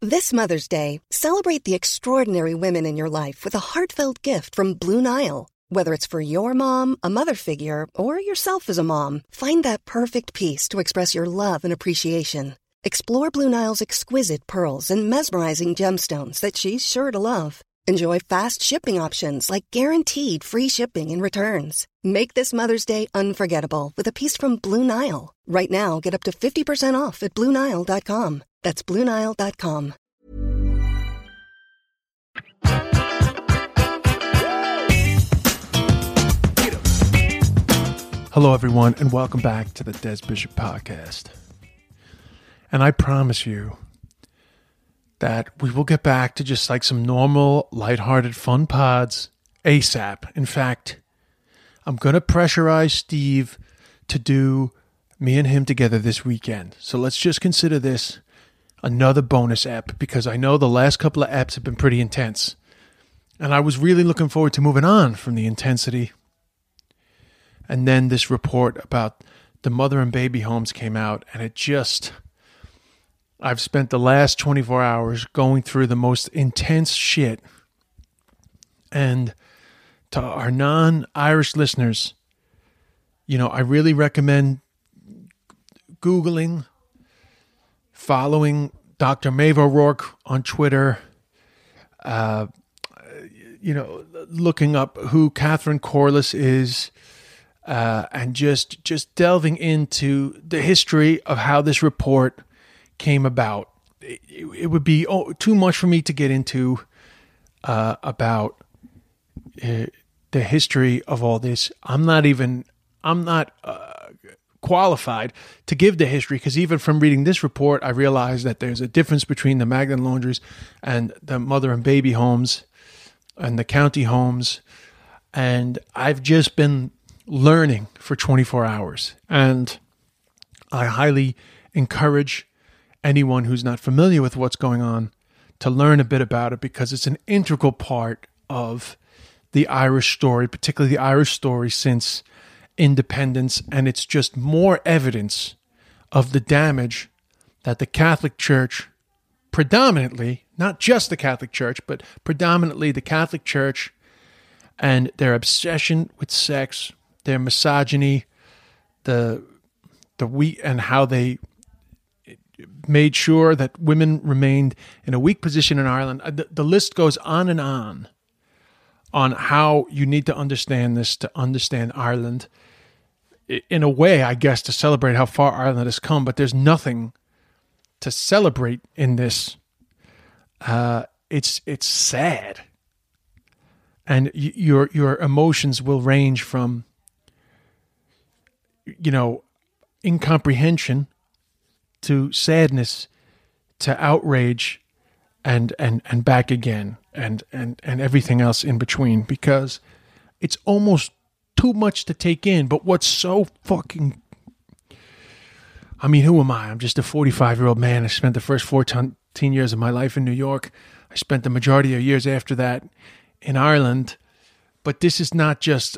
This Mother's Day, celebrate the extraordinary women in your life with a heartfelt gift from Blue Nile. Whether it's for your mom, a mother figure, or yourself as a mom, find that perfect piece to express your love and appreciation. Explore Blue Nile's exquisite pearls and mesmerizing gemstones that she's sure to love. Enjoy fast shipping options like guaranteed free shipping and returns. Make this Mother's Day unforgettable with a piece from Blue Nile. Right now, get up to 50% off at BlueNile.com. That's BlueNile.com. Hello, everyone, and welcome back to the Des Bishop Podcast. And I promise you that we will get back to just like some normal, lighthearted, fun pods ASAP. In fact, I'm going to pressurize Steve to do me and him together this weekend. So let's just consider this another bonus ep, because I know the last couple of eps have been pretty intense. And I was really looking forward to moving on from the intensity. And then this report about the mother and baby homes came out, and it just... I've spent the last 24 hours going through the most intense shit. And to our non-Irish listeners, you know, I really recommend Googling, following Dr. Maeve O'Rourke on Twitter, looking up who Catherine Corliss is, and just delving into the history of how this report came about. It would be too much for me to get into about the history of all this. I'm not qualified to give the history, because even from reading this report, I realized that there's a difference between the Magdalen laundries and the mother and baby homes and the county homes. And I've just been learning for 24 hours. And I highly encourage anyone who's not familiar with what's going on to learn a bit about it, because it's an integral part of the Irish story, particularly the Irish story since independence. And it's just more evidence of the damage that the Catholic Church, predominantly, not just the Catholic Church, but predominantly the Catholic Church, and their obsession with sex, their misogyny, and how they made sure that women remained in a weak position in Ireland. The list goes on and on how you need to understand this to understand Ireland. In a way, I guess, to celebrate how far Ireland has come, but there's nothing to celebrate in this. It's sad. And your emotions will range from, incomprehension to sadness to outrage and back again and everything else in between, because it's almost too much to take in. But what's so fucking... I mean, who am I? I'm just a 45-year-old man. I spent the first 14 years of my life in New York. I spent the majority of years after that in Ireland. But this isn't just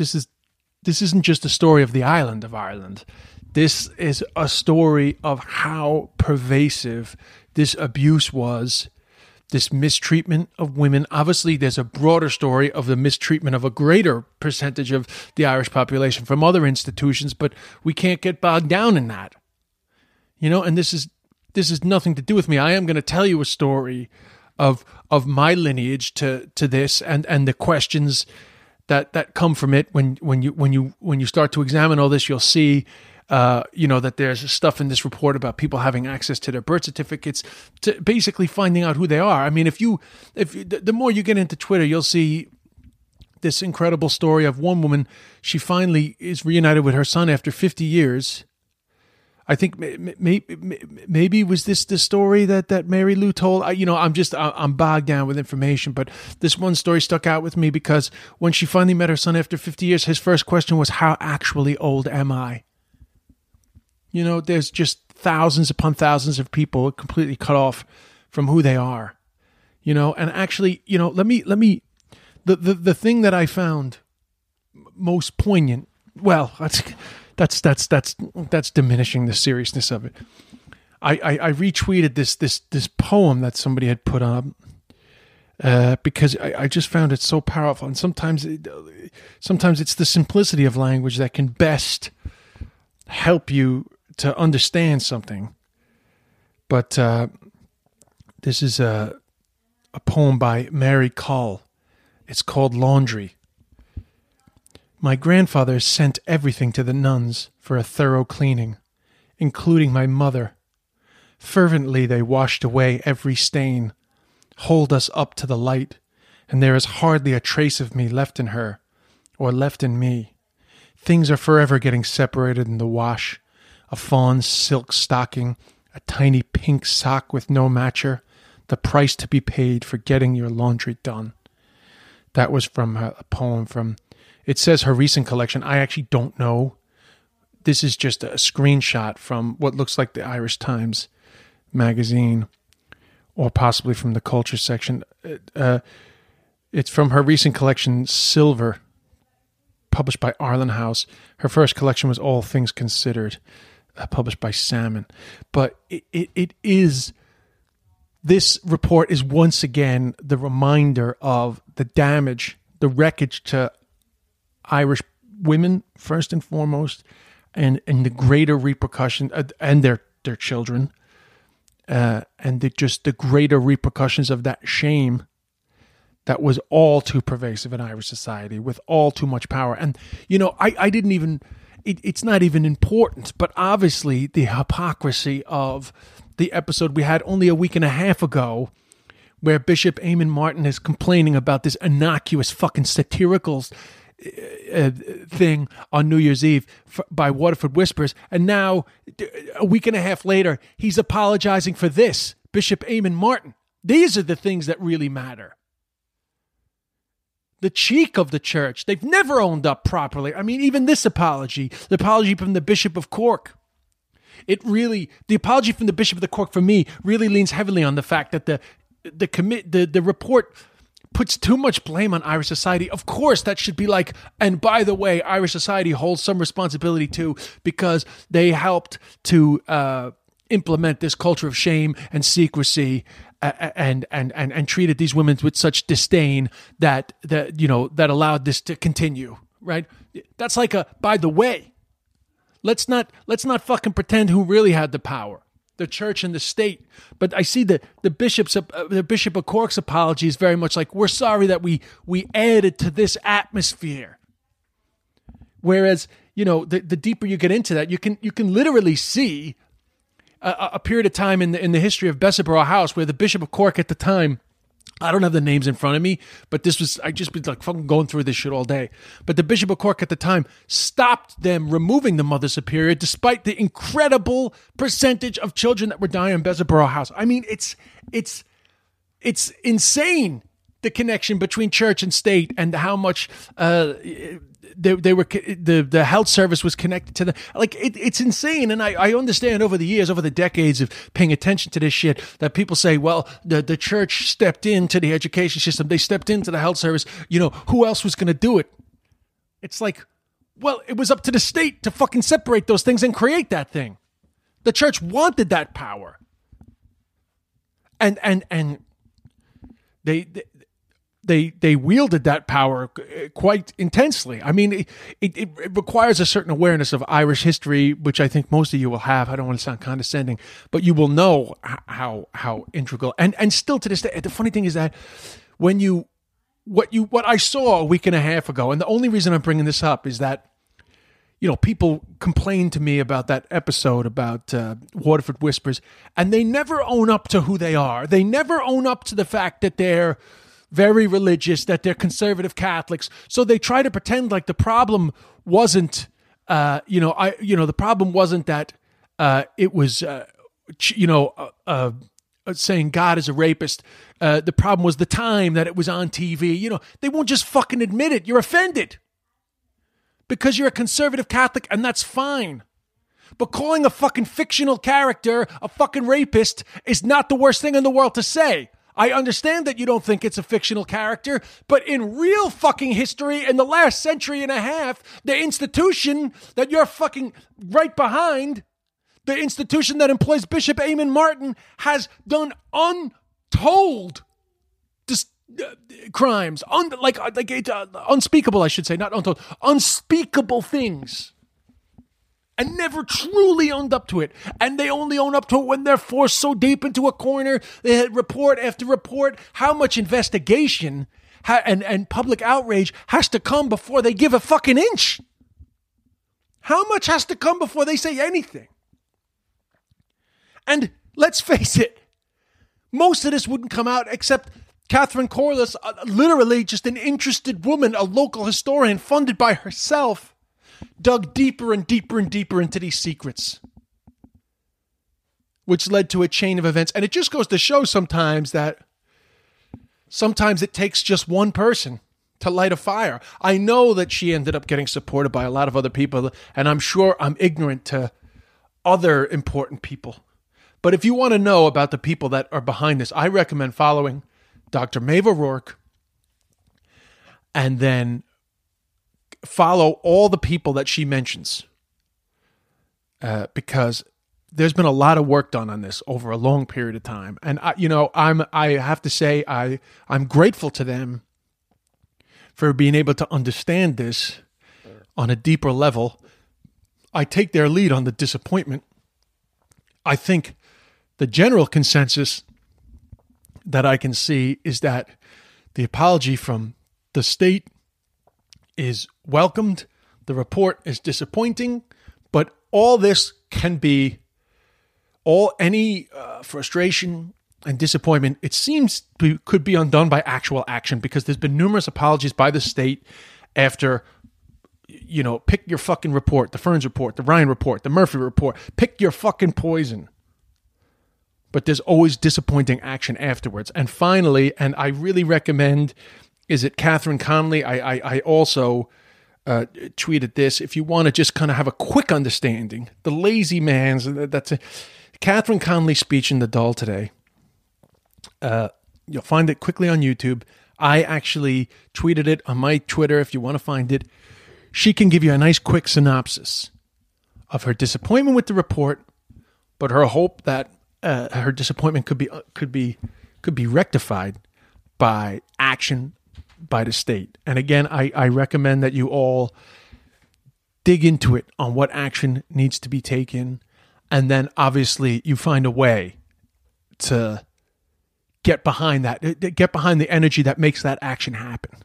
a story of the island of Ireland. This is a story of how pervasive this abuse was, this mistreatment of women. Obviously, there's a broader story of the mistreatment of a greater percentage of the Irish population from other institutions, but we can't get bogged down in that. And this is nothing to do with me. I am going to tell you a story of my lineage to this and the questions that come from it. When you start to examine all this, you'll see that there's stuff in this report about people having access to their birth certificates, to basically finding out who they are. I mean, if the more you get into Twitter, you'll see this incredible story of one woman. She finally is reunited with her son after 50 years. I think maybe was this the story that Mary Lou told? I'm bogged down with information, but this one story stuck out with me because when she finally met her son after 50 years, his first question was, "How actually old am I?" There's just thousands upon thousands of people completely cut off from who they are. And actually, let me the thing that I found most poignant. Well, that's diminishing the seriousness of it. I retweeted this poem that somebody had put up because I just found it so powerful. And sometimes it's the simplicity of language that can best help you to understand something. But this is a poem by Mary Cull. It's called Laundry. My grandfather sent everything to the nuns for a thorough cleaning, including my mother. Fervently they washed away every stain, hold us up to the light, and there is hardly a trace of me left in her, or left in me. Things are forever getting separated in the wash. A fawn silk stocking, a tiny pink sock with no matcher, the price to be paid for getting your laundry done. That was from a poem from, it says her recent collection. I actually don't know. This is just a screenshot from what looks like the Irish Times magazine, or possibly from the culture section. It's from her recent collection, Silver, published by Arlen House. Her first collection was All Things Considered, published by Salmon. But it is, this report is once again the reminder of the damage, the wreckage to Irish women, first and foremost, and the greater repercussions, and their children, and the greater repercussions of that shame that was all too pervasive in Irish society with all too much power. And, I didn't even, it's not even important, but obviously the hypocrisy of the episode we had only a week and a half ago, where Bishop Eamon Martin is complaining about this innocuous fucking satirical thing on New Year's Eve by Waterford Whispers, and now a week and a half later he's apologizing for this. Bishop Eamon Martin. These are the things that really matter. The cheek of the church. They've never owned up properly. I mean, even this apology, the apology from the Bishop of Cork, the apology from the Bishop of the Cork for me really leans heavily on the fact that the report puts too much blame on Irish society. Of course, that should be like, and by the way, Irish society holds some responsibility too, because they helped to implement this culture of shame and secrecy, and treated these women with such disdain that allowed this to continue. Right? That's like a, by the way. Let's not fucking pretend who really had the power. The church and the state. But I see the Bishop of Cork's apology is very much like, we're sorry that we added to this atmosphere. Whereas, the deeper you get into that, you can literally see a period of time in the history of Bessaborough House where the Bishop of Cork at the time, I don't have the names in front of me, but I just been like fucking going through this shit all day. But the Bishop of Cork at the time stopped them removing the Mother Superior despite the incredible percentage of children that were dying in Bessaborough House. I mean, it's insane, the connection between church and state, and how much the health service was connected to them. Like, it's insane. And I understand over the decades of paying attention to this shit, that people say, well, the church stepped into the education system. They stepped into the health service. Who else was going to do it? It's like, well, it was up to the state to fucking separate those things and create that thing. The church wanted that power. And they wielded that power quite intensely. I mean, it requires a certain awareness of Irish history, which I think most of you will have. I don't want to sound condescending, but you will know how integral. And still to this day, the funny thing is that what I saw a week and a half ago, and the only reason I'm bringing this up is that, people complain to me about that episode about Waterford Whispers, and they never own up to who they are. They never own up to the fact that they're very religious, that they're conservative Catholics. So they try to pretend like the problem wasn't, the problem wasn't that it was, saying God is a rapist. The problem was the time that it was on TV. They won't just fucking admit it. You're offended because you're a conservative Catholic, and that's fine. But calling a fucking fictional character a fucking rapist is not the worst thing in the world to say. I understand that you don't think it's a fictional character, but in real fucking history, in the last century and a half, the institution that you're fucking right behind, The institution that employs Bishop Eamon Martin has done untold crimes, unspeakable, I should say, not untold, unspeakable things, and never truly owned up to it. And they only own up to it when they're forced so deep into a corner. They had report after report. How much investigation and public outrage has to come before they give a fucking inch? How much has to come before they say anything? And let's face it, most of this wouldn't come out except Catherine Corliss, literally just an interested woman, a local historian funded by herself, dug deeper and deeper and deeper into these secrets, which led to a chain of events. And it just goes to show sometimes that sometimes it takes just one person to light a fire. I know that she ended up getting supported by a lot of other people, and I'm sure I'm ignorant to other important people. But if you want to know about the people that are behind this, I recommend following Dr. Maeve O'Rourke, and then follow all the people that she mentions, because there's been a lot of work done on this over a long period of time. And I have to say I'm grateful to them for being able to understand this on a deeper level. I take their lead on the disappointment. I think the general consensus that I can see is that the apology from the state is welcomed. The report is disappointing, but all this can be, any frustration and disappointment, it seems could be undone by actual action, because there's been numerous apologies by the state after, pick your fucking report, the Ferns report, the Ryan report, the Murphy report, pick your fucking poison. But there's always disappointing action afterwards. And finally, and I really recommend, is it Catherine Conley? I also tweeted this. If you want to just kind of have a quick understanding, the lazy man's, that's a Catherine Conley speech in the Dahl today. You'll find it quickly on YouTube. I actually tweeted it on my Twitter if you want to find it. She can give you a nice quick synopsis of her disappointment with the report, but her hope that her disappointment could be rectified by action by the state. And again, I recommend that you all dig into it on what action needs to be taken, and then obviously you find a way to get behind that, get behind the energy that makes that action happen.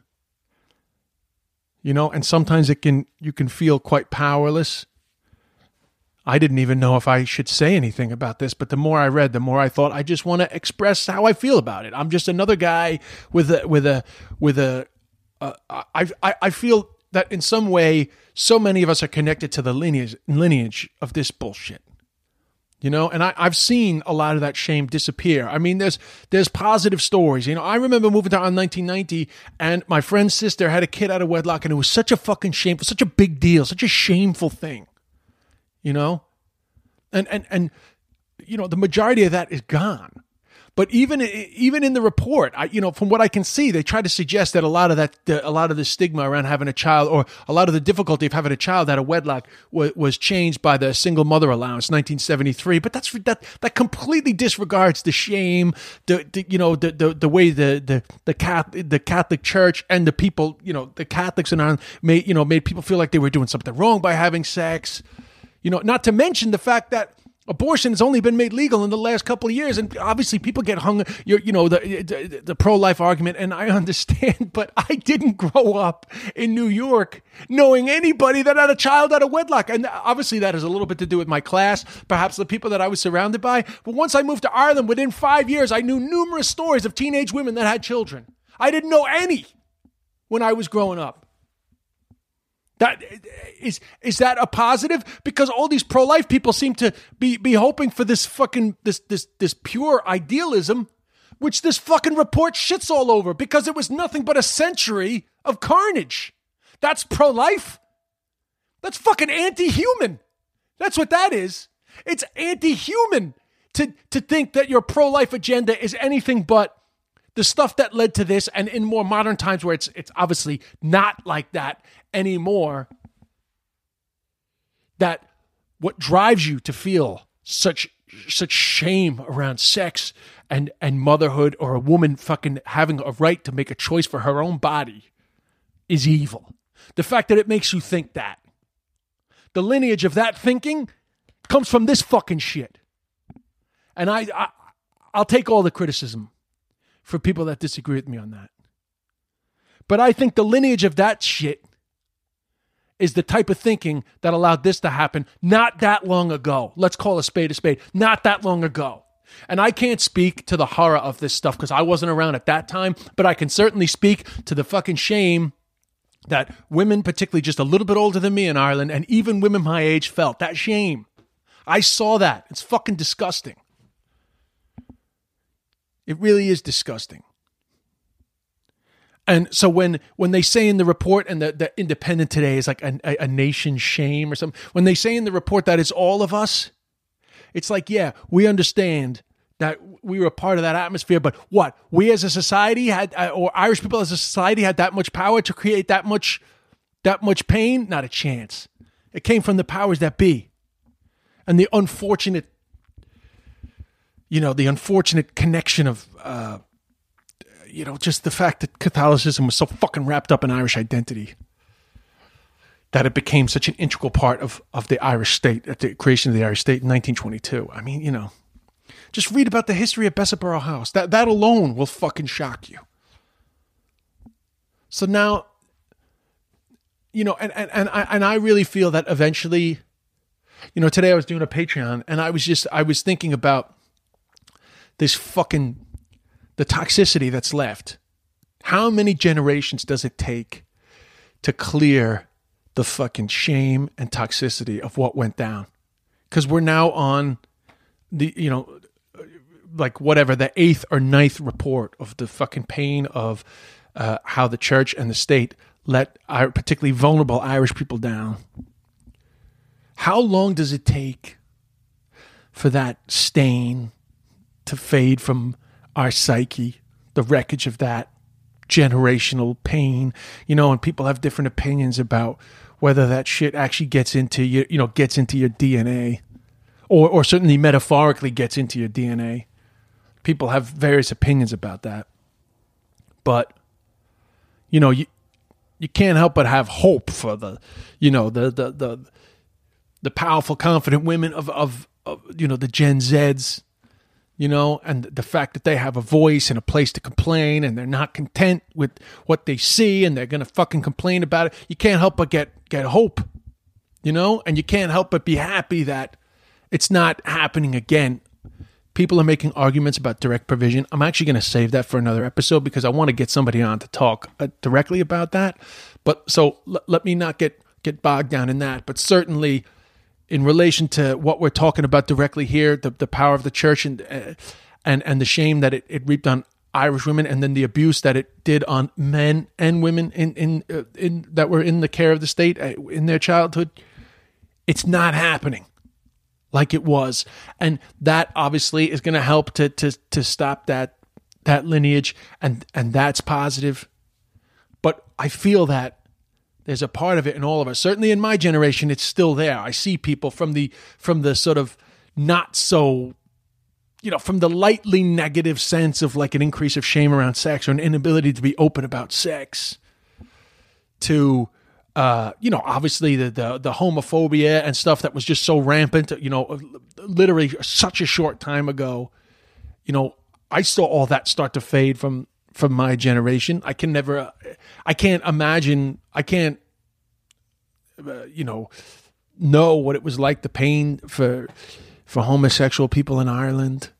And sometimes you can feel quite powerless. I didn't even know if I should say anything about this, but the more I read, the more I thought I just want to express how I feel about it. I'm just another guy I feel that in some way, so many of us are connected to the lineage of this bullshit. And I've seen a lot of that shame disappear. I mean, there's positive stories. I remember moving down in 1990, and my friend's sister had a kid out of wedlock, and it was such a fucking shameful, such a big deal, such a shameful thing. And the majority of that is gone. But even in the report, from what I can see, they try to suggest that a lot of the stigma around having a child, or a lot of the difficulty of having a child out of wedlock, was changed by the single mother allowance, 1973. But that completely disregards the shame, the way the Catholic Church and the people, the Catholics and made people feel like they were doing something wrong by having sex. Not to mention the fact that abortion has only been made legal in the last couple of years, and obviously people get hung, the pro-life argument, and I understand, but I didn't grow up in New York knowing anybody that had a child out of wedlock, and obviously that has a little bit to do with my class, perhaps the people that I was surrounded by, but once I moved to Ireland, within 5 years, I knew numerous stories of teenage women that had children. I didn't know any when I was growing up. That is that a positive? Because all these pro-life people seem to be hoping for this fucking this pure idealism, which this fucking report shits all over, because it was nothing but a century of carnage. That's pro-life. That's fucking anti-human. That's what that is. It's anti-human to think that your pro-life agenda is anything but the stuff that led to this, and in more modern times where it's obviously not like that anymore, that what drives you to feel such shame around sex and motherhood, or a woman fucking having a right to make a choice for her own body, is evil. The fact that it makes you think that. The lineage of that thinking comes from this fucking shit. And I'll take all the criticism for people that disagree with me on that. But I think the lineage of that shit is the type of thinking that allowed this to happen not that long ago. Let's call a spade, not that long ago. And I can't speak to the horror of this stuff because I wasn't around at that time, but I can certainly speak to the fucking shame that women, particularly just a little bit older than me in Ireland, and even women my age, felt. That shame. I saw that. It's fucking disgusting. It really is disgusting. And so when they say in the report, and the Independent today is like a nation shame or something, when they say in the report that it's all of us, it's like, yeah, we understand that we were part of that atmosphere, but what? We as a society had, or Irish people as a society had that much power to create that much pain? Not a chance. It came from the powers that be. And the unfortunate connection of, just the fact that Catholicism was so fucking wrapped up in Irish identity that it became such an integral part of the Irish state, at the creation of the Irish state in 1922. I mean, just read about the history of Bessaborough House. That alone will fucking shock you. So now, and I really feel that eventually, today I was doing a Patreon, and I was thinking about this fucking, the toxicity that's left. How many generations does it take to clear the fucking shame and toxicity of what went down? Because we're now on the, like whatever, the 8th or 9th report of the fucking pain of how the church and the state let particularly vulnerable Irish people down. How long does it take for that stain to fade from our psyche, the wreckage of that generational pain, and people have different opinions about whether that shit actually gets into your DNA, or certainly metaphorically gets into your DNA. People have various opinions about that. But, you can't help but have hope for the powerful, confident women of the Gen Zs, and the fact that they have a voice and a place to complain, and they're not content with what they see, and they're going to fucking complain about it. You can't help but get hope, and you can't help but be happy that it's not happening again. People are making arguments about direct provision. I'm actually going to save that for another episode because I want to get somebody on to talk directly about that. But so let me not get bogged down in that. But certainly, in relation to what we're talking about directly here, the power of the church and the shame that it reaped on Irish women, and then the abuse that it did on men and women in that were in the care of the state in their childhood, it's not happening like it was, and that obviously is going to help to stop that lineage, and that's positive. But I feel that there's a part of it in all of us. Certainly in my generation, it's still there. I see people from the sort of not so, from the lightly negative sense of like an increase of shame around sex or an inability to be open about sex, to obviously the homophobia and stuff that was just so rampant, literally such a short time ago. I saw all that start to fade from my generation. I can't imagine, I can't, know what it was like, the pain for homosexual people in Ireland,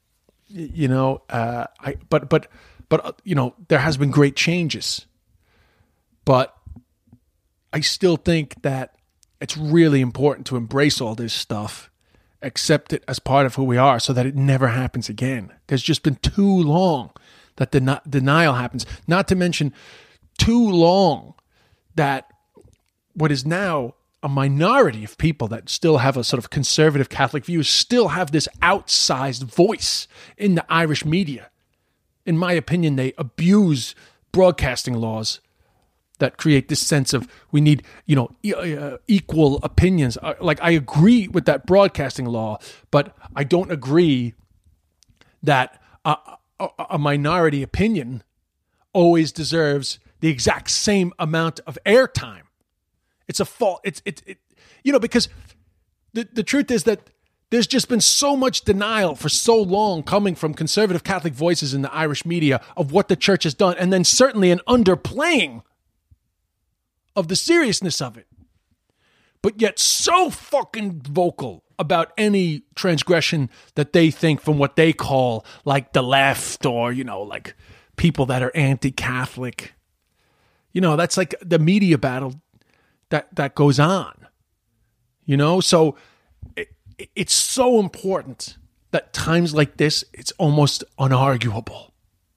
but there has been great changes, but I still think that it's really important to embrace all this stuff, accept it as part of who we are so that it never happens again. There's just been too long that denial happens. Not to mention too long that what is now a minority of people that still have a sort of conservative Catholic view still have this outsized voice in the Irish media. In my opinion, they abuse broadcasting laws that create this sense of we need, equal opinions. Like, I agree with that broadcasting law, but I don't agree that a minority opinion always deserves the exact same amount of airtime. It's a fault. Because the truth is that there's just been so much denial for so long coming from conservative Catholic voices in the Irish media of what the church has done, and then certainly an underplaying of the seriousness of it, but yet so fucking vocal about any transgression that they think from what they call like the left, or, like people that are anti-Catholic. That's like the media battle that goes on, so it's so important that times like this, it's almost unarguable,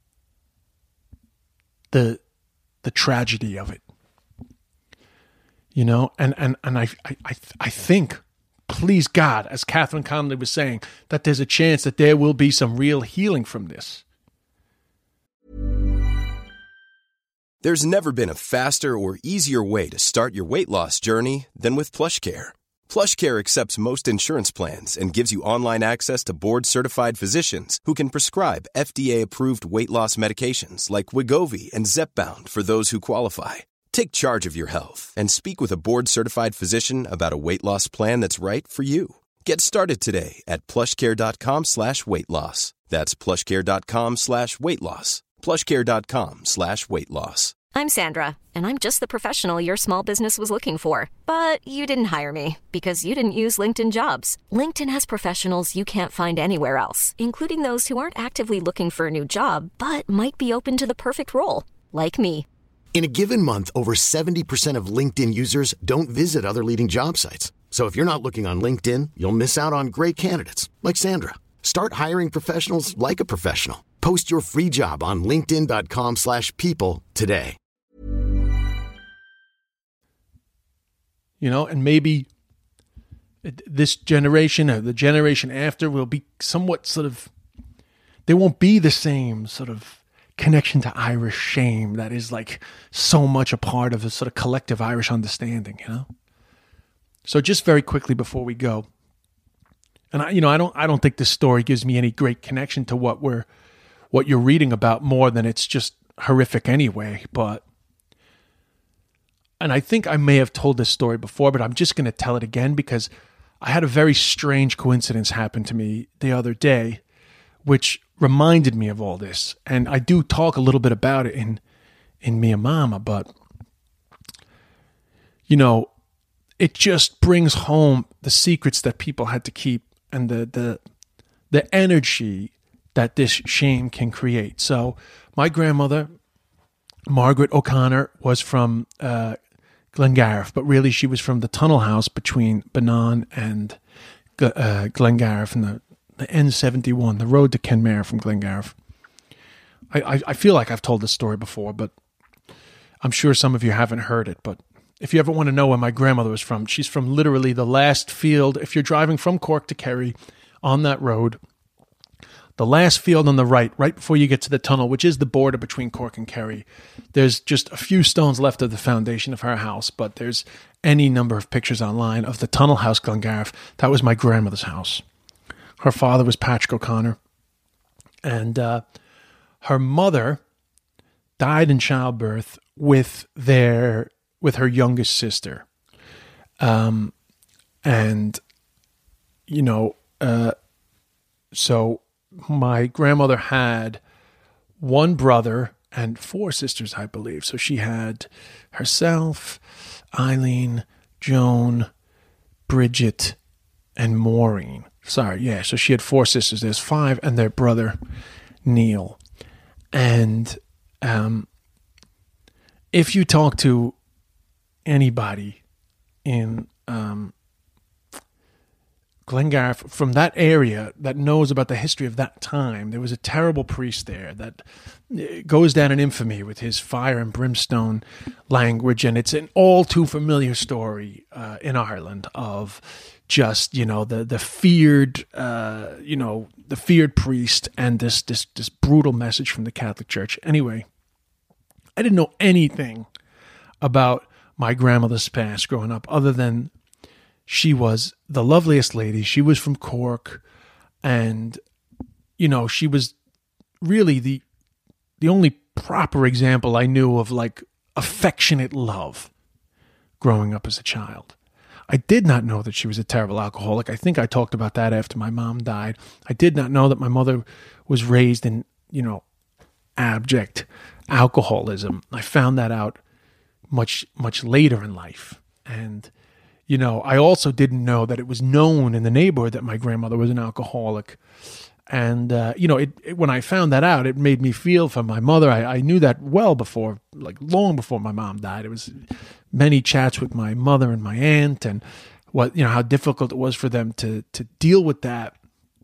the tragedy of it. And I think, please God, as Catherine Connolly was saying, that there's a chance that there will be some real healing from this. There's never been a faster or easier way to start your weight loss journey than with PlushCare. PlushCare accepts most insurance plans and gives you online access to board-certified physicians who can prescribe FDA-approved weight loss medications like Wegovy and Zepbound for those who qualify. Take charge of your health and speak with a board-certified physician about a weight loss plan that's right for you. Get started today at plushcare.com/weight loss. That's plushcare.com/weight loss. plushcare.com/weight loss. I'm Sandra, and I'm just the professional your small business was looking for. But you didn't hire me because you didn't use LinkedIn Jobs. LinkedIn has professionals you can't find anywhere else, including those who aren't actively looking for a new job, but might be open to the perfect role, like me. In a given month, over 70% of LinkedIn users don't visit other leading job sites. So if you're not looking on LinkedIn, you'll miss out on great candidates like Sandra. Start hiring professionals like a professional. Post your free job on linkedin.com/people today. And maybe this generation or the generation after will be somewhat there won't be the same sort of connection to Irish shame that is like so much a part of the sort of collective Irish understanding, So just very quickly before we go, and I don't think this story gives me any great connection to what you're reading about more than it's just horrific anyway, and I think I may have told this story before, but I'm just going to tell it again because I had a very strange coincidence happen to me the other day, which reminded me of all this. And I do talk a little bit about it in Mia Mama, but, it just brings home the secrets that people had to keep and the energy that this shame can create. So my grandmother, Margaret O'Connor, was from Glengariff, but really she was from the tunnel house between Bannan and Glengariff in the N71, the road to Kenmare from Glengariff. I feel like I've told this story before, but I'm sure some of you haven't heard it. But if you ever want to know where my grandmother was from, she's from literally the last field. If you're driving from Cork to Kerry on that road, the last field on the right before you get to the tunnel, which is the border between Cork and Kerry, there's just a few stones left of the foundation of her house, but there's any number of pictures online of the tunnel house, Glengariff. That was my grandmother's house. Her father was Patrick O'Connor, and her mother died in childbirth with her youngest sister. So my grandmother had one brother and four sisters, I believe. So she had herself, Eileen, Joan, Bridget, and Maureen. So she had four sisters. There's five, and their brother, Neil. And if you talk to anybody in Glengariff from that area that knows about the history of that time, there was a terrible priest there that goes down in infamy with his fire and brimstone language, and it's an all too familiar story in Ireland of just the feared the feared priest and this brutal message from the Catholic Church. Anyway, I didn't know anything about my grandmother's past growing up, other than she was the loveliest lady. She was from Cork, and, you know, she was really the only proper example I knew of, like, affectionate love growing up as a child. I did not know that she was a terrible alcoholic. I think I talked about that after my mom died. I did not know that my mother was raised in, you know, abject alcoholism. I found that out much later in life. And, you know, I also didn't know that it was known in the neighborhood that my grandmother was an alcoholic. And, you know, when I found that out, it made me feel for my mother. I knew that well before, like long before my mom died. It was many chats with my mother and my aunt, and what, you know, how difficult it was for them to deal with that.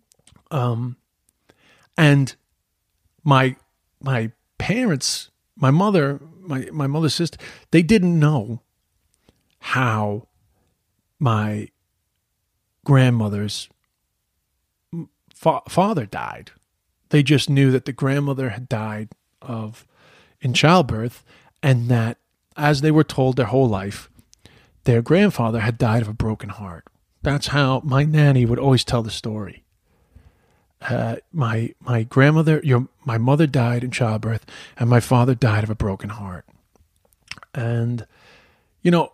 And my parents, my mother's sister, they didn't know how my grandmother's father died. They just knew that the grandmother had died in childbirth, and that, as they were told their whole life, their grandfather had died of a broken heart. That's how my nanny would always tell the story. My mother died in childbirth, and my father died of a broken heart. And, you know,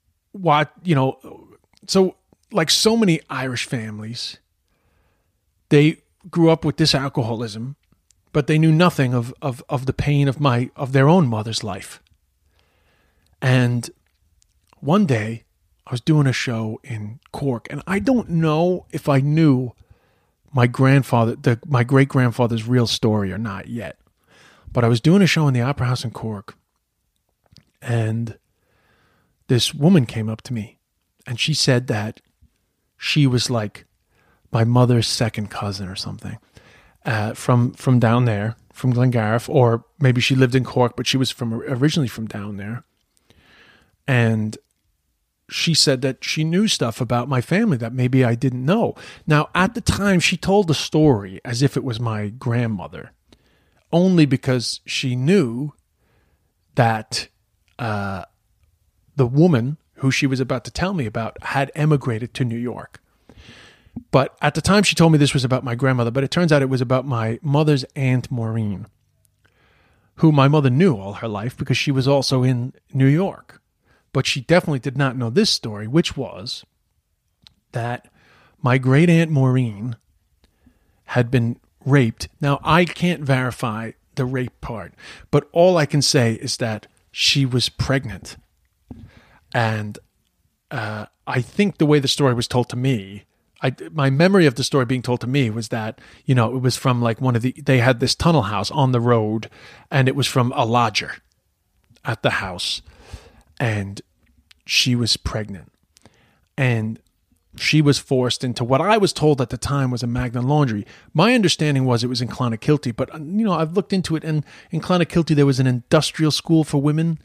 so like so many Irish families, they grew up with this alcoholism, but they knew nothing of the pain of their own mother's life. And one day I was doing a show in Cork, and I don't know if I knew my great-grandfather's real story or not yet. But I was doing a show in the Opera House in Cork, and this woman came up to me, and she said that she was like my mother's second cousin or something, from down there, from Glengariff, or maybe she lived in Cork, but she was originally from down there. And she said that she knew stuff about my family that maybe I didn't know. Now, at the time, she told the story as if it was my grandmother, only because she knew that the woman who she was about to tell me about had emigrated to New York. But at the time, she told me this was about my grandmother, but it turns out it was about my mother's Aunt Maureen, who my mother knew all her life because she was also in New York. But she definitely did not know this story, which was that my great Aunt Maureen had been raped. Now, I can't verify the rape part, but all I can say is that she was pregnant. And I think the way the story was told to me, my memory of the story being told to me was that, you know, it was from like they had this tunnel house on the road, and it was from a lodger at the house. And she was pregnant, and she was forced into what I was told at the time was a Magna Laundry. My understanding was it was in Clonakilty, but, you know, I've looked into it, and in Clonakilty there was an industrial school for women.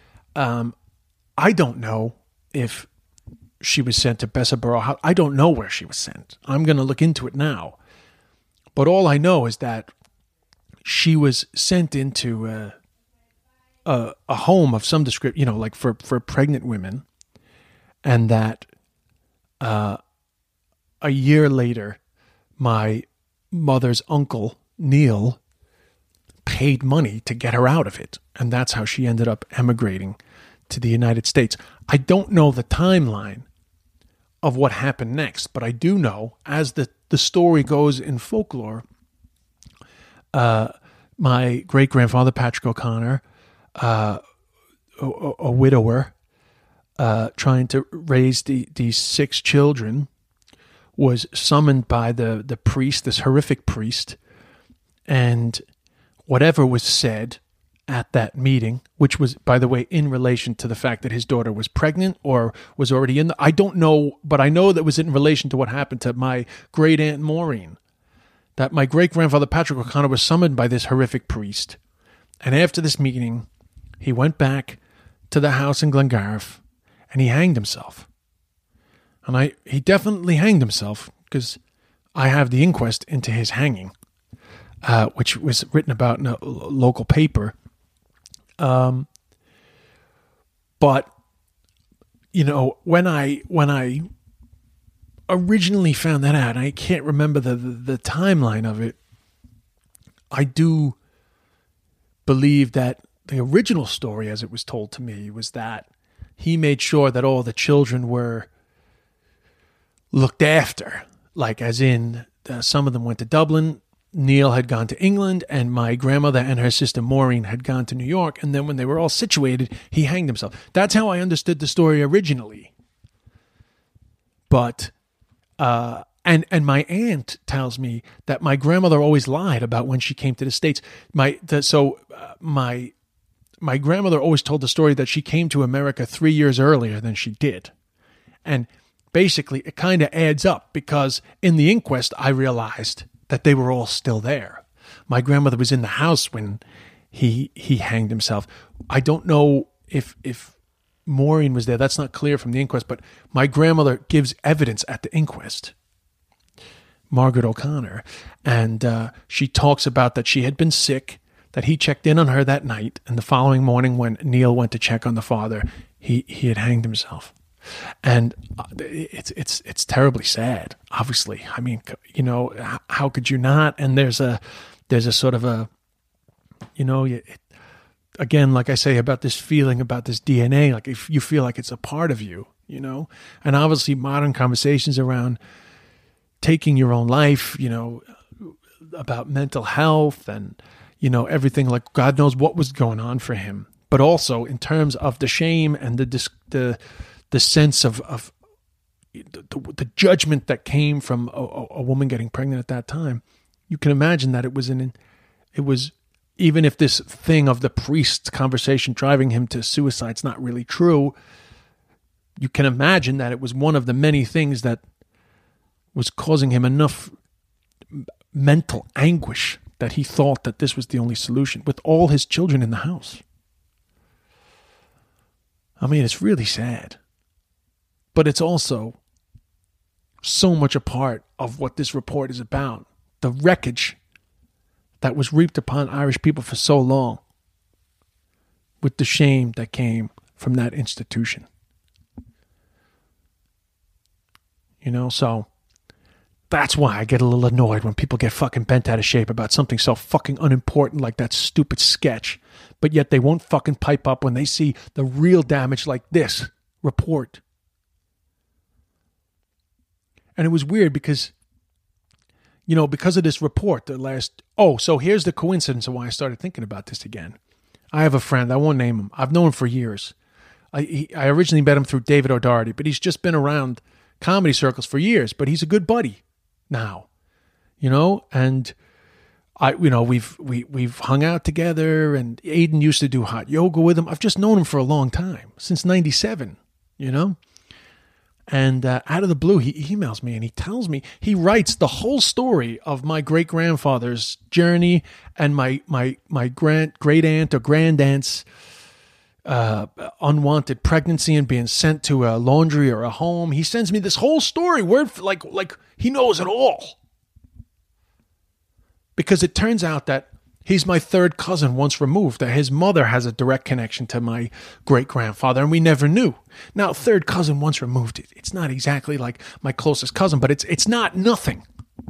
I don't know if she was sent to Bessaborough. I don't know where she was sent. I'm going to look into it now. But all I know is that she was sent into a home of some description, you know, like for pregnant women, and that a year later, my mother's uncle, Neil, paid money to get her out of it, and that's how she ended up emigrating to the United States. I don't know the timeline of what happened next, but I do know, as the story goes in folklore, my great-grandfather, Patrick O'Connor, a widower, trying to raise these 6 children, was summoned by the priest, this horrific priest, and whatever was said at that meeting, which was, by the way, in relation to the fact that his daughter was pregnant or was already I don't know, but I know that was in relation to what happened to my great Aunt Maureen, that my great-grandfather Patrick O'Connor was summoned by this horrific priest. And after this meeting, he went back to the house in Glengariff, and he hanged himself. And he definitely hanged himself, because I have the inquest into his hanging, which was written about in a local paper. But, when I originally found that out, I can't remember the timeline of it, I do believe that the original story, as it was told to me, was that he made sure that all the children were looked after. Like, as in, some of them went to Dublin, Neil had gone to England, and my grandmother and her sister Maureen had gone to New York, and then when they were all situated, he hanged himself. That's how I understood the story originally. But, and my aunt tells me that my grandmother always lied about when she came to the States. My grandmother always told the story that she came to America 3 years earlier than she did. And basically, it kind of adds up, because in the inquest, I realized that they were all still there. My grandmother was in the house when he hanged himself. I don't know if Maureen was there. That's not clear from the inquest, but my grandmother gives evidence at the inquest, Margaret O'Connor, and she talks about that she had been sick, that he checked in on her that night, and the following morning when Neil went to check on the father, he had hanged himself. And it's terribly sad, obviously. I mean, how could you not? And there's a sort of a, again, like I say about this feeling, about this DNA, like if you feel like it's a part of you, and obviously modern conversations around taking your own life, about mental health and, everything, like God knows what was going on for him. But also in terms of the shame and the sense of the judgment that came from a woman getting pregnant at that time, you can imagine that it was, even if this thing of the priest's conversation driving him to suicide's not really true, you can imagine that it was one of the many things that was causing him enough mental anguish that he thought that this was the only solution, with all his children in the house. I mean, it's really sad. But it's also so much a part of what this report is about. The wreckage that was reaped upon Irish people for so long, with the shame that came from that institution. So that's why I get a little annoyed when people get fucking bent out of shape about something so fucking unimportant like that stupid sketch, but yet they won't fucking pipe up when they see the real damage like this report. And it was weird because, because of this report, so here's the coincidence of why I started thinking about this again. I have a friend, I won't name him. I've known him for years. I originally met him through David O'Doherty, but he's just been around comedy circles for years, but he's a good buddy now, and we've hung out together, and Aiden used to do hot yoga with him. I've just known him for a long time, since 97, And out of the blue, he emails me and he tells me, he writes the whole story of my great-grandfather's journey and my great-aunt or grandaunt's unwanted pregnancy and being sent to a laundry or a home. He sends me this whole story, like he knows it all. Because it turns out that he's my third cousin once removed, that his mother has a direct connection to my great-grandfather, and we never knew. Now, third cousin once removed, it's not exactly like my closest cousin, but it's not nothing,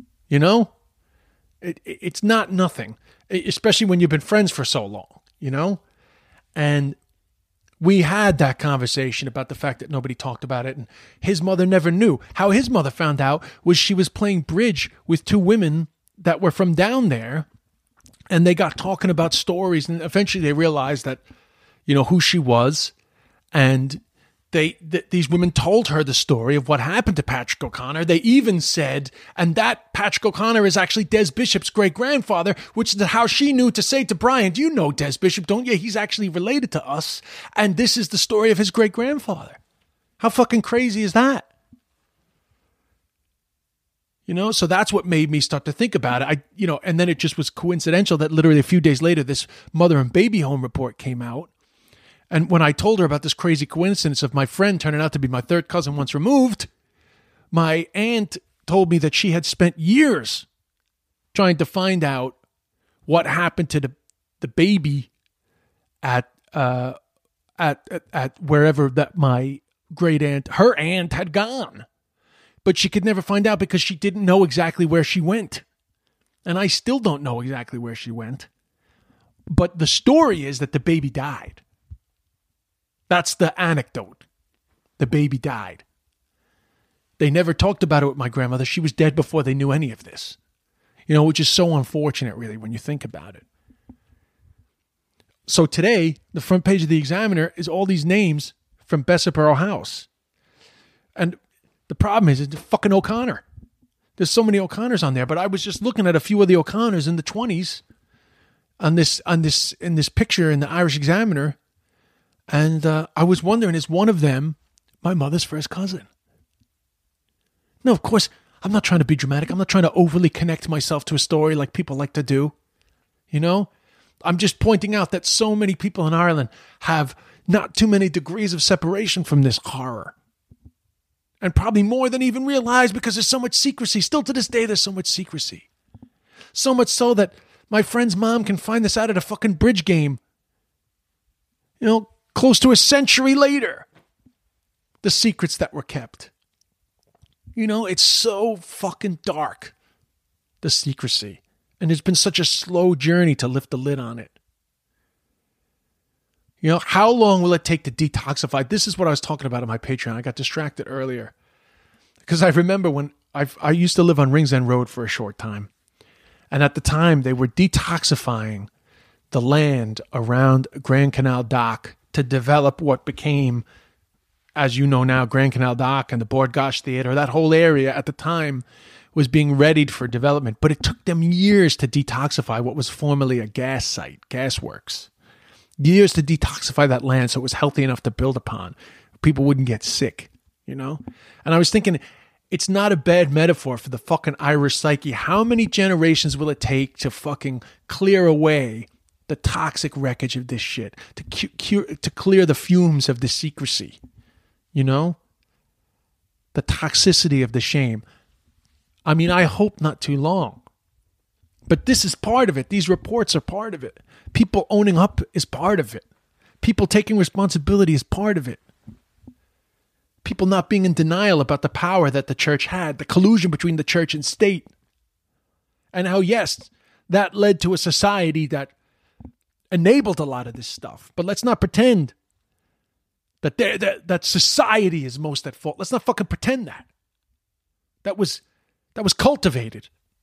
It's not nothing, especially when you've been friends for so long, And we had that conversation about the fact that nobody talked about it, and his mother never knew. How his mother found out was she was playing bridge with two women that were from down there, and they got talking about stories, and eventually they realized that, who she was, and these women told her the story of what happened to Patrick O'Connor. They even said, and that Patrick O'Connor is actually Des Bishop's great-grandfather, which is how she knew to say to Brian, "You know Des Bishop, don't you? He's actually related to us, and this is the story of his great-grandfather." How fucking crazy is that? So that's what made me start to think about it. And then it just was coincidental that literally a few days later, this mother and baby home report came out. And when I told her about this crazy coincidence of my friend turning out to be my third cousin once removed, my aunt told me that she had spent years trying to find out what happened to the baby at at wherever that my great aunt, her aunt, had gone. But she could never find out because she didn't know exactly where she went. And I still don't know exactly where she went. But the story is that the baby died. That's the anecdote. The baby died. They never talked about it with my grandmother. She was dead before they knew any of this. You know, which is so unfortunate, really, when you think about it. So today, the front page of the Examiner is all these names from Bessaborough House. And the problem is, it's fucking O'Connor. There's so many O'Connors on there, but I was just looking at a few of the O'Connors in the 20s in this picture in the Irish Examiner, and I was wondering, is one of them my mother's first cousin? No, of course, I'm not trying to be dramatic. I'm not trying to overly connect myself to a story like people like to do. You know? I'm just pointing out that so many people in Ireland have not too many degrees of separation from this horror. And probably more than even realize, because there's so much secrecy. Still to this day, there's so much secrecy. So much so that my friend's mom can find this out at a fucking bridge game. You know, close to a century later. The secrets that were kept. You know, it's so fucking dark. The secrecy. And it's been such a slow journey to lift the lid on it. You know, how long will it take to detoxify? This is what I was talking about on my Patreon. I got distracted earlier. Because I remember when I used to live on Rings End Road for a short time. And at the time, they were detoxifying the land around Grand Canal Dock to develop what became, as you know now, Grand Canal Dock and the Bord Gáis Theatre. That whole area at the time was being readied for development. But it took them years to detoxify what was formerly a gas site, gas works. Years to detoxify that land so it was healthy enough to build upon. People wouldn't get sick, you know? And I was thinking, it's not a bad metaphor for the fucking Irish psyche. How many generations will it take to fucking clear away the toxic wreckage of this shit? To clear the fumes of the secrecy, you know? The toxicity of the shame. I mean, I hope not too long. But this is part of it. These reports are part of it. People owning up is part of it. People taking responsibility is part of it. People not being in denial about the power that the church had, the collusion between the church and state. And how, yes, that led to a society that enabled a lot of this stuff. But let's not pretend that society is most at fault. Let's not fucking pretend that. That was cultivated.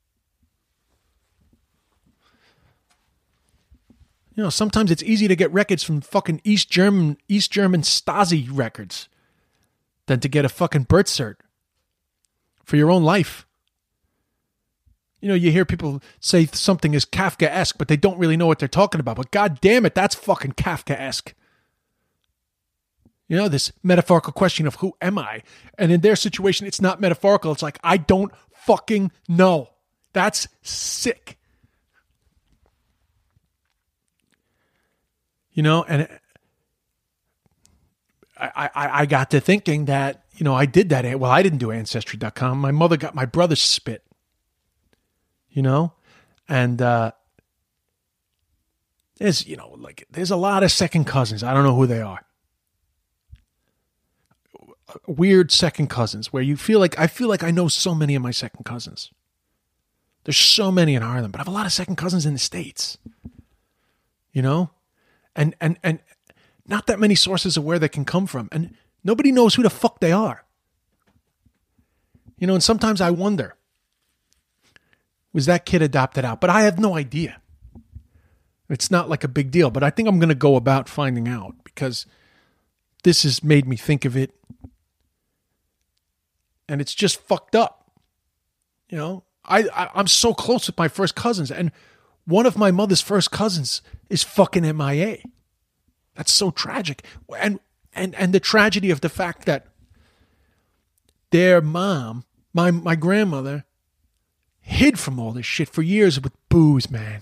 You know, sometimes it's easy to get records from fucking East German Stasi records than to get a fucking birth cert for your own life. You know, you hear people say something is Kafkaesque, but they don't really know what they're talking about. But God damn it, that's fucking Kafkaesque. You know, this metaphorical question of who am I? And in their situation, it's not metaphorical. It's like, I don't fucking know. That's sick. You know, and I got to thinking that, you know, I did that. Well, I didn't do Ancestry.com. My mother got my brother's spit. You know? And there's, you know, like, there's a lot of second cousins. I don't know who they are. Weird second cousins where you feel like, I feel like I know so many of my second cousins. There's so many in Ireland, but I have a lot of second cousins in the States. You know? And not that many sources of where they can come from. And nobody knows who the fuck they are. You know, and sometimes I wonder, was that kid adopted out? But I have no idea. It's not like a big deal, but I think I'm going to go about finding out because this has made me think of it. And it's just fucked up. You know, I'm so close with my first cousins, and one of my mother's first cousins is fucking MIA. That's so tragic. And the tragedy of the fact that their mom, my grandmother, hid from all this shit for years with booze, man.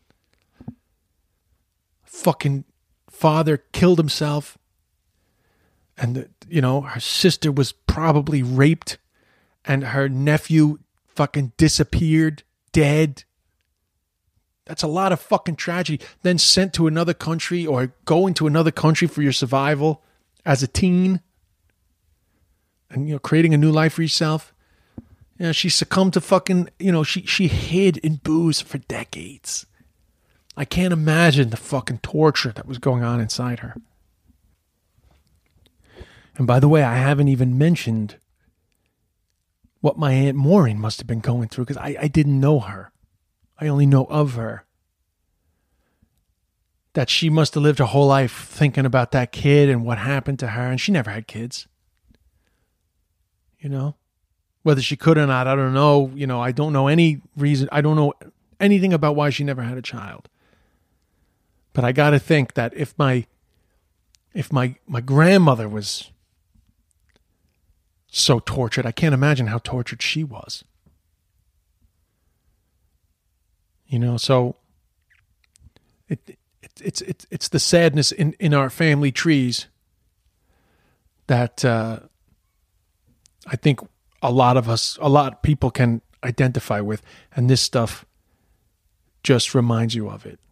Fucking father killed himself. And, you know, her sister was probably raped. And her nephew fucking disappeared, dead. That's a lot of fucking tragedy. Then sent to another country or going to another country for your survival as a teen. And, creating a new life for yourself. She succumbed to fucking, she hid in booze for decades. I can't imagine the fucking torture that was going on inside her. And by the way, I haven't even mentioned what my Aunt Maureen must have been going through, because I didn't know her. I only know of her. That she must have lived her whole life thinking about that kid and what happened to her, and she never had kids. Whether she could or not, I don't know. I don't know any reason. I don't know anything about why she never had a child. But I got to think that if my grandmother was so tortured, I can't imagine how tortured she was. So it's the sadness in our family trees that I think a lot of people can identify with, and this stuff just reminds you of it.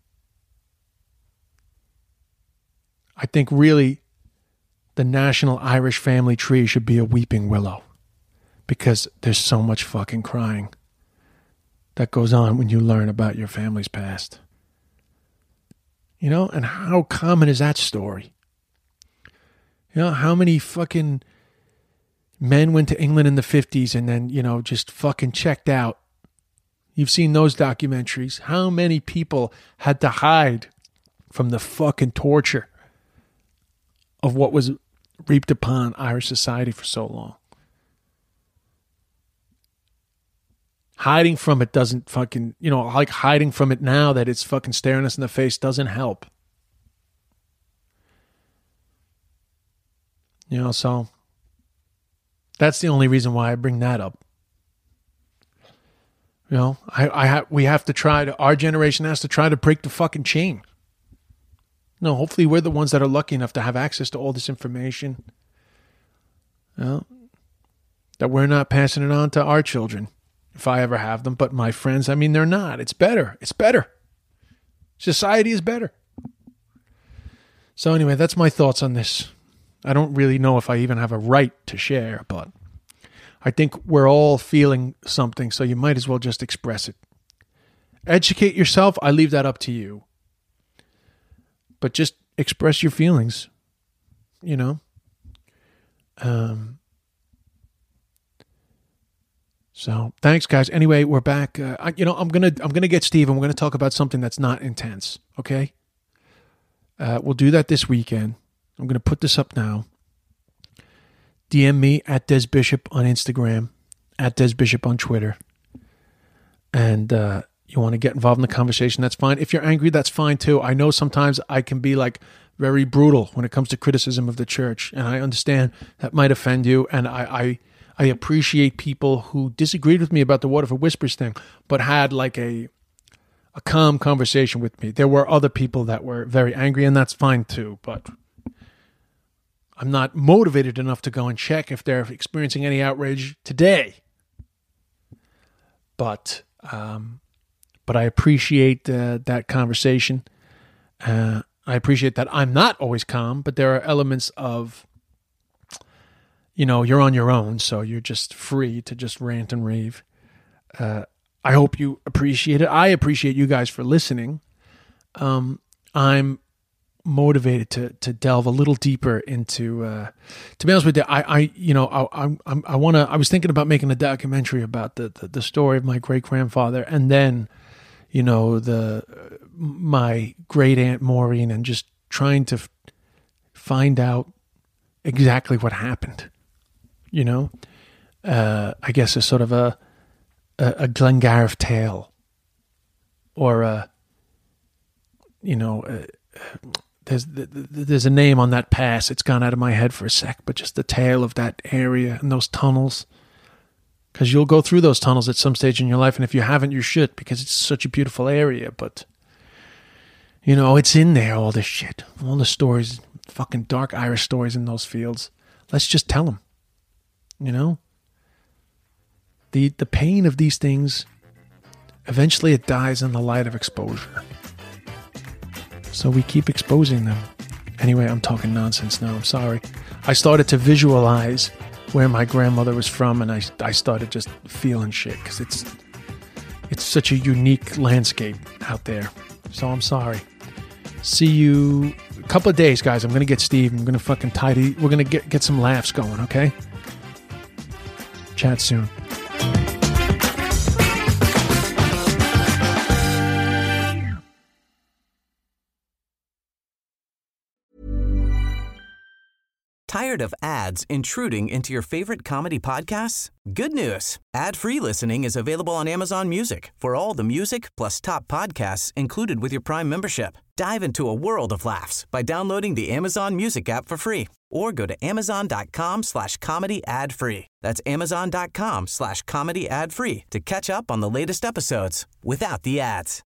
I think really the national Irish family tree should be a weeping willow, because there's so much fucking crying that goes on when you learn about your family's past. And how common is that story? How many fucking men went to England in the 50s and then, just fucking checked out. You've seen those documentaries. How many people had to hide from the fucking torture of what was reaped upon Irish society for so long? Hiding from it doesn't fucking, like hiding from it now that it's fucking staring us in the face doesn't help. So that's the only reason why I bring that up. We have to try to, our generation has to try to break the fucking chain. Hopefully we're the ones that are lucky enough to have access to all this information. That we're not passing it on to our children, if I ever have them. But my friends, they're not. It's better. It's better. Society is better. So anyway, that's my thoughts on this. I don't really know if I even have a right to share, but I think we're all feeling something, so you might as well just express it. Educate yourself. I leave that up to you. But just express your feelings, So thanks, guys. Anyway, we're back. I'm gonna get Steve, and we're gonna talk about something that's not intense. Okay. We'll do that this weekend. I'm gonna put this up now. DM me at Des Bishop on Instagram, at Des Bishop on Twitter, and you want to get involved in the conversation, that's fine. If you're angry, that's fine too. I know sometimes I can be very brutal when it comes to criticism of the church, and I understand that might offend you, and I appreciate people who disagreed with me about the Waterford Whispers thing, but had a calm conversation with me. There were other people that were very angry, and that's fine too, but I'm not motivated enough to go and check if they're experiencing any outrage today. But I appreciate that conversation. I appreciate that I'm not always calm, but there are elements of, you're on your own, so you're just free to just rant and rave. I hope you appreciate it. I appreciate you guys for listening. I'm motivated to delve a little deeper into. To be honest with you, I was thinking about making a documentary about the story of my great grandfather, and then, my great Aunt Maureen, and just trying to find out exactly what happened. I guess a sort of a Glengarriff tale, or there's a name on that pass. It's gone out of my head for a sec, but just the tale of that area and those tunnels. Because you'll go through those tunnels at some stage in your life, and if you haven't, you should, because it's such a beautiful area. But, it's in there, all this shit. All the stories, fucking dark Irish stories in those fields. Let's just tell them, The pain of these things eventually it dies in the light of exposure. So we keep exposing them. Anyway, I'm talking nonsense now. I'm sorry. I started to visualize where my grandmother was from, and I started just feeling shit because it's such a unique landscape out there. So I'm sorry. See you a couple of days, guys. I'm going to get Steve. I'm going to fucking tidy. We're going to get some laughs going, okay? Chat soon. Tired of ads intruding into your favorite comedy podcasts? Good news. Ad-free listening is available on Amazon Music for all the music plus top podcasts included with your Prime membership. Dive into a world of laughs by downloading the Amazon Music app for free or go to amazon.com/comedy ad-free. That's amazon.com/comedy ad-free to catch up on the latest episodes without the ads.